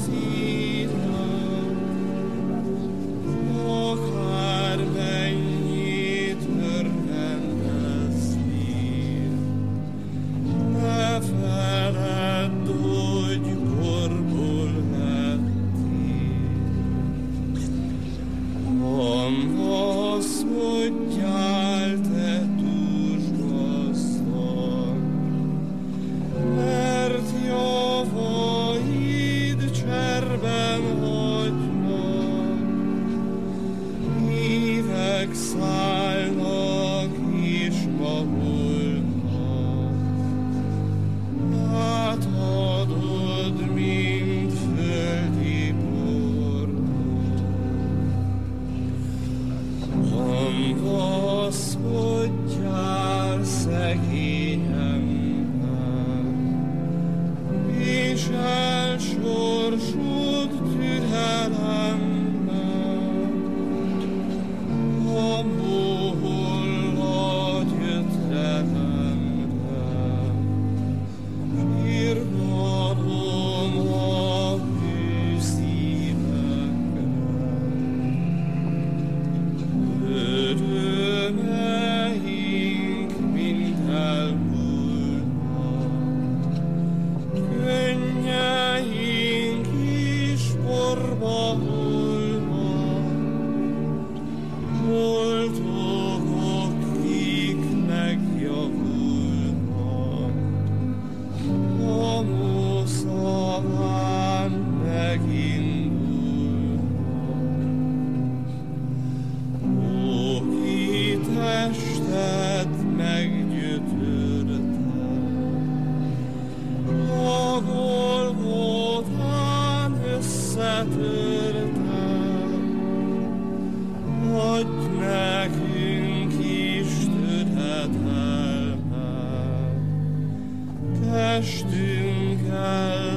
az élet, akármennyit örvendeznél, ne feledd, hogy porból lettél. Panaszkodjál, te dúsgazdag, mert javaid cserben hagynak, évek szállnak és mahulnak, átadod, mint földi pornó. Panaszkodjál, szegény ember, visel sorsod türelemmel, a mohol a gyötrelemmel, irgalom a hű szívekre. Örömeink mind elmúlnak, könnyeink is porba hullnak, boldogok, kik megjavulnak, a mószaván megindulnak. Ó, ki tested meggyötörte, a Golgotán összetörte, adj nekünk is türedelmet, testünkkel